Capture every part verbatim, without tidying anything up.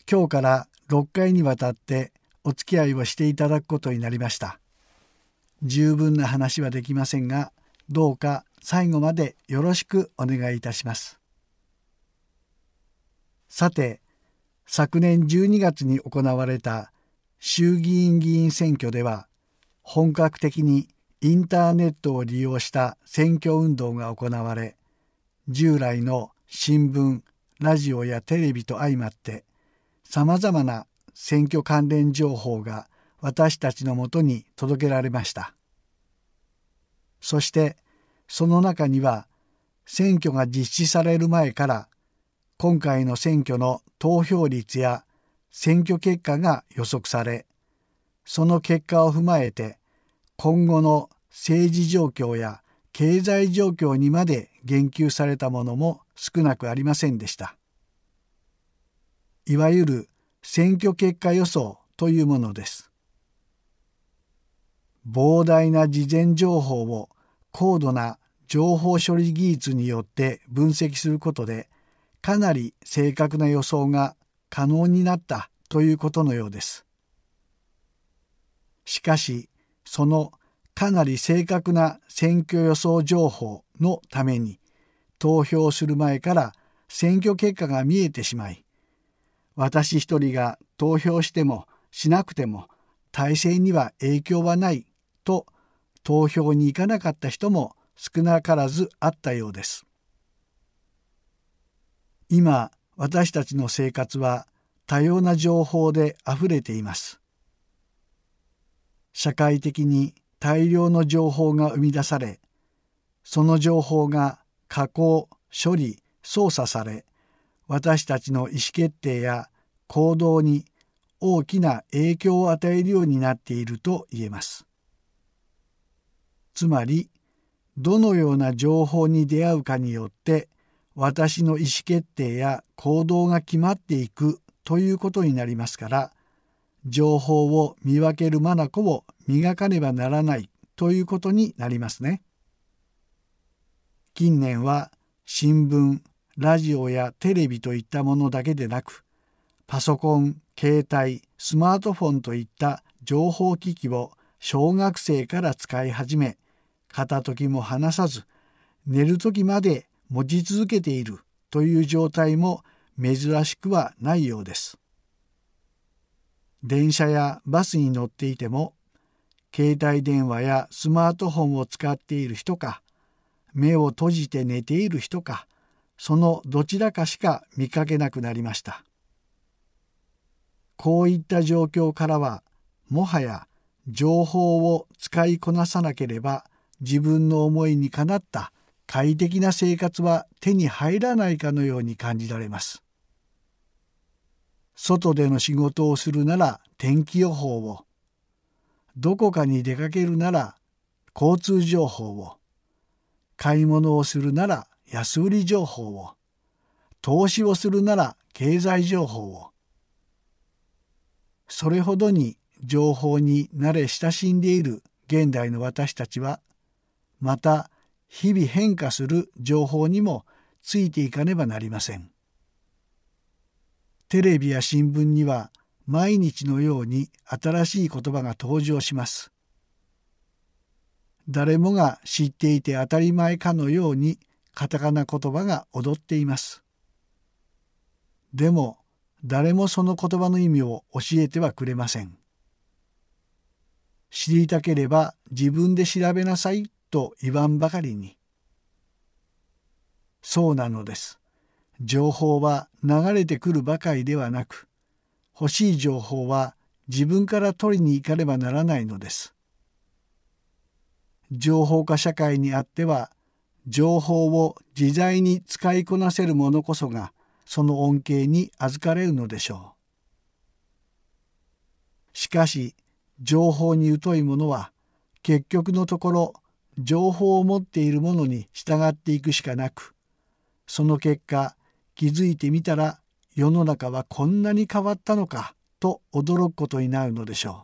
今日からろっかいにわたってお付き合いをしていただくことになりました。十分な話はできませんが、どうか最後までよろしくお願いいたします。さて、昨年じゅうにがつに行われた衆議院議員選挙では、本格的にインターネットを利用した選挙運動が行われ、従来の新聞、ラジオやテレビと相まって、さまざまな選挙関連情報が私たちのもとに届けられました。そして、その中には、選挙が実施される前から、今回の選挙の投票率や選挙結果が予測され、その結果を踏まえて、今後の政治状況や経済状況にまで言及されたものも少なくありませんでした。いわゆる選挙結果予想というものです。膨大な事前情報を高度な情報処理技術によって分析することで、かなり正確な予想が可能になったということのようです。しかし、そのかなり正確な選挙予想情報のために、投票する前から選挙結果が見えてしまい、私一人が投票してもしなくても大勢には影響はないと投票に行かなかった人も少なからずあったようです。今、私たちの生活は多様な情報であふれています。社会的に大量の情報が生み出され、その情報が加工、処理、操作され、私たちの意思決定や行動に大きな影響を与えるようになっていると言えます。つまり、どのような情報に出会うかによって私の意思決定や行動が決まっていくということになりますから、情報を見分ける眼を磨かねばならないということになりますね。近年は新聞、ラジオやテレビといったものだけでなく、パソコン、携帯、スマートフォンといった情報機器を小学生から使い始め、片時も離さず、寝る時まで持ち続けているという状態も珍しくはないようです。電車やバスに乗っていても、携帯電話やスマートフォンを使っている人か、目を閉じて寝ている人か、そのどちらかしか見かけなくなりました。こういった状況からは、もはや情報を使いこなさなければ自分の思いにかなった快適な生活は手に入らないかのように感じられます。外での仕事をするなら天気予報を、どこかに出かけるなら交通情報を、買い物をするなら安売り情報を、投資をするなら経済情報を、それほどに情報に慣れ親しんでいる現代の私たちは、また日々変化する情報にもついていかねばなりません。テレビや新聞には毎日のように新しい言葉が登場します。誰もが知っていて当たり前かのようにカタカナ言葉が踊っています。でも誰もその言葉の意味を教えてはくれません。知りたければ自分で調べなさいと言わんばかりに。そうなのです。情報は流れてくるばかりではなく、欲しい情報は自分から取りに行かねばならないのです。情報化社会にあっては、情報を自在に使いこなせる者こそが、その恩恵に預かれるのでしょう。しかし、情報に疎い者は、結局のところ、情報を持っている者に従っていくしかなく、その結果、気づいてみたら、世の中はこんなに変わったのか、と驚くことになるのでしょ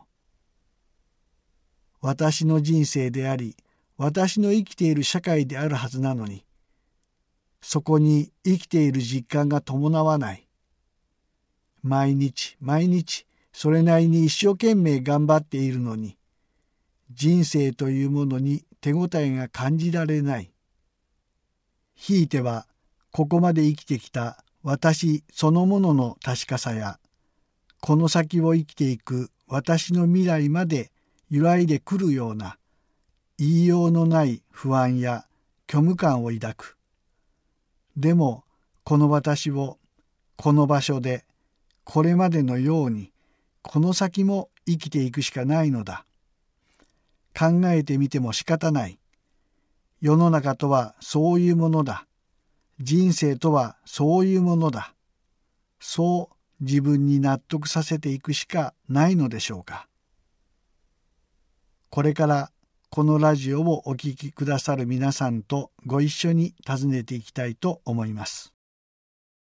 う。私の人生であり、私の生きている社会であるはずなのに、そこに生きている実感が伴わない。 毎日毎日それなりに一生懸命頑張っているのに、人生というものに手応えが感じられない。ひいてはここまで生きてきた私そのものの確かさや、この先を生きていく私の未来まで揺らいでくるような言いようのない不安や虚無感を抱く。でもこの私をこの場所でこれまでのようにこの先も生きていくしかないのだ。考えてみても仕方ない。世の中とはそういうものだ。人生とはそういうものだ。そう自分に納得させていくしかないのでしょうか。これからこのラジオをお聞きくださる皆さんとご一緒に尋ねていきたいと思います。